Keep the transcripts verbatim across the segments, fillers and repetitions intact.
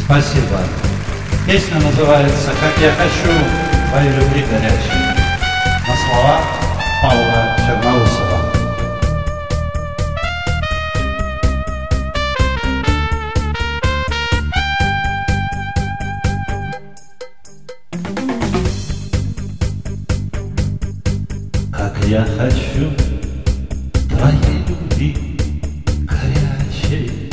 Спасибо. Песня называется «Как я хочу твоей любви горячей». На слова Павла Черноусова. Как я хочу твоей любви горячей,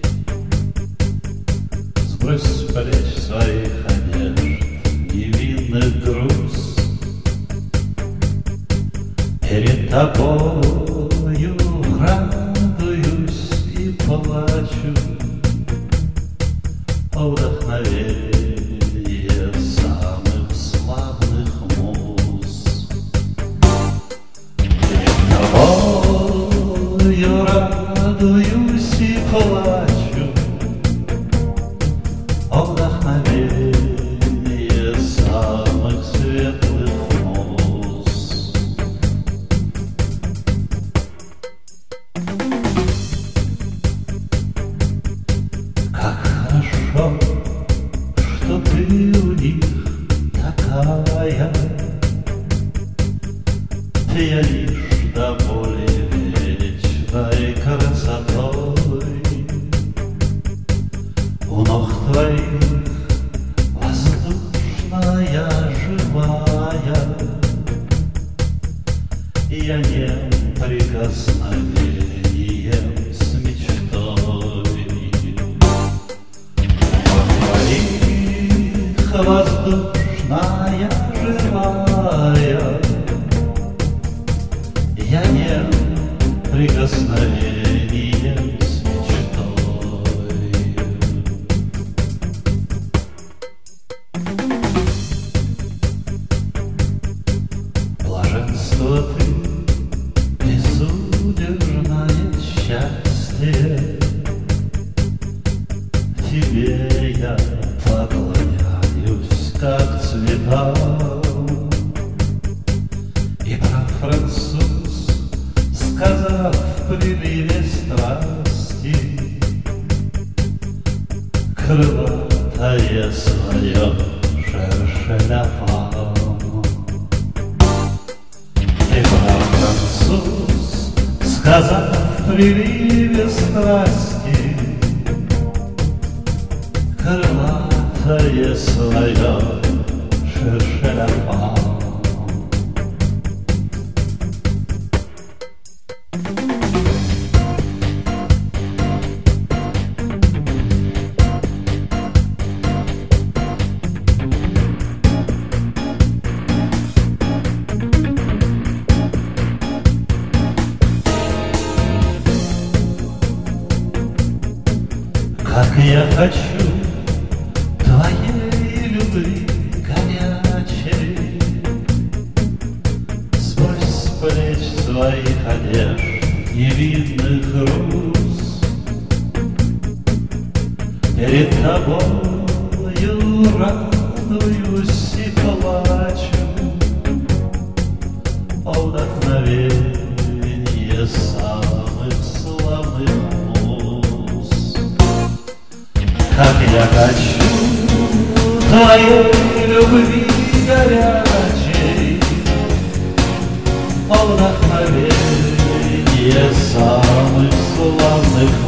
сбрось с плеч своих одежд невинных груз. Перед тобою радуюсь и плачу, вдохновение самых славных муз. Перед тобою радуюсь и плачу, вдохновение самых светлых муз. Как хорошо, что ты у них такая, я лишь доволен вечной красотой. У ног твоих воздушная живая, я нем прикосновением с мечтой. У ног твоих воздушная живая, я нем прикосновением с мечтой. Блаженство ты, безудержное счастье, тебе я поклоняюсь, как цветам. И про француз, сказав в приливе страсти, крылатое свое шершеляпа. И про француз, сказав в приливе страсти, крылатое свое шершеляпа. Как я хочу твоей любви горячей, сбрось с плеч своих одежд невидных груз. Перед тобою радуюсь и плачу, вдохновение самых славных муз. Как я хочу твоей любви горячей, вдохновение самых славных